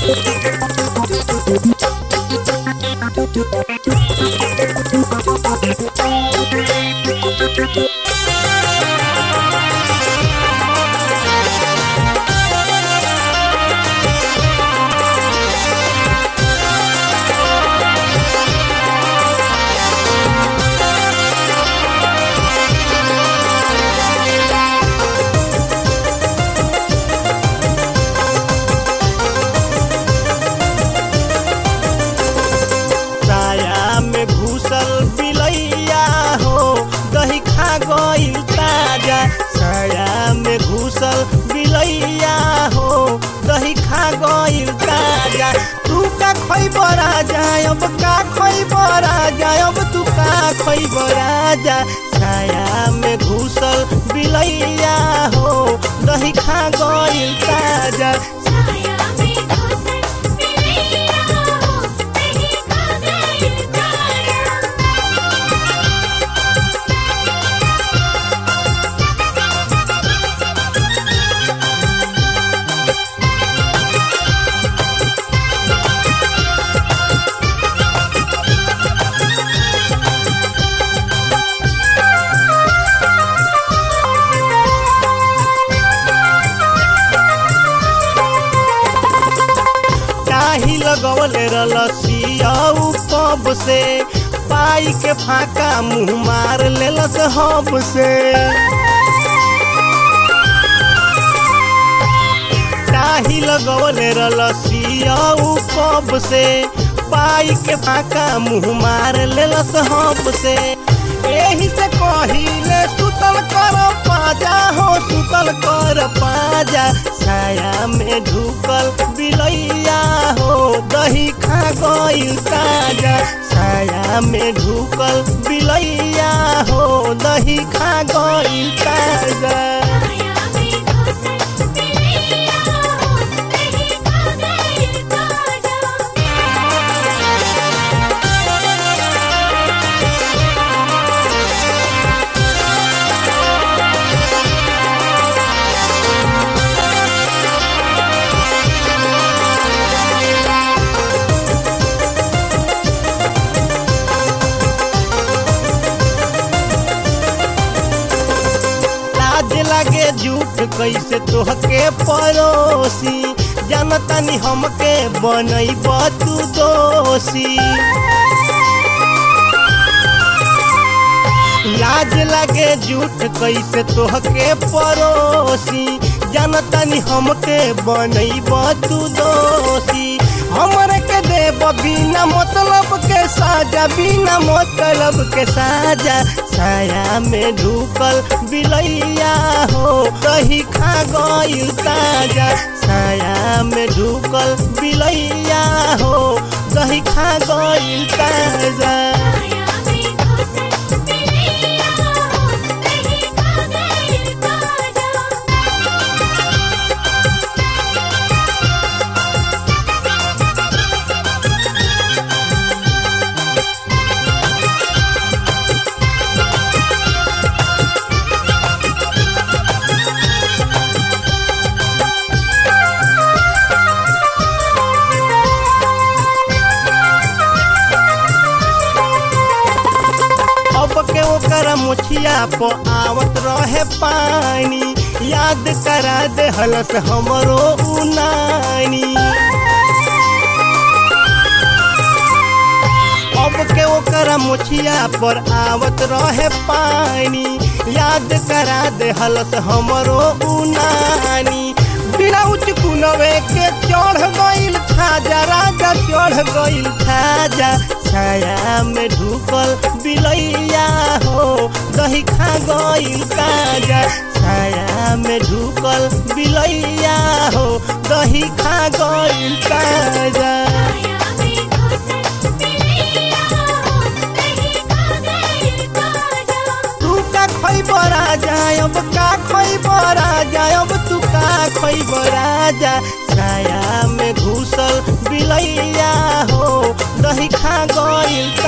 बिलैया हो दही खा गइल ताजा। तू का खइबो राजा अब का खइबो राजा अब तू का खइबो राजा। छाया में घुसल बिलैया हो दही खा गइल ताजा। लगवले रलसिया कब से पाई के फाका मुँह मार लेलस हब से। ताही लगवले रलसिया कब से पाई के फाका मुँह मार लेलस हब से। यही से कहिले सुतल कर पाजा हो सुतल कर पाजा। छाया में ढुकल बिलैया हो दही खा गइल ताजा। छाया में ढुकल बिलैया हो दही खा गइल ताजा। लागे झूठ कैसे तोहके परोसी जानतानी हमके बनैब तू दोषी। लाज लागे झूठ कैसे तोहके परोसी जानतानी हमके बनैब तू दोषी। हमरे के देब बिना मतलब के साजा बिना मतलब के साजा। छाया में ढुकल बिलैया हो दही खा गइल ताजा। छाया में ढुकल बिलैया हो दही खा गइल ताजा। ओकरा मुछिया पो आवत रहे पानी याद करा दे हलस हमरो उनानी। अब के ओकरा मुछिया पर आवत रहे पानी याद करा दे हलस हमरो उनानी। बिलाउच कुनवे के चढ़ गइल छाजा राजा चढ़ गइल छाजा। छाया में ढुकल बिलैया हो दही खा गइल ताजा। छाया में ढुकल बिलैया हो दही खा गइल ताजा। तू का खइबो राजा अब का खइबो राजा अब तू का खइबो राजा। छाया में घुसल बिलैया हो दही खा गइल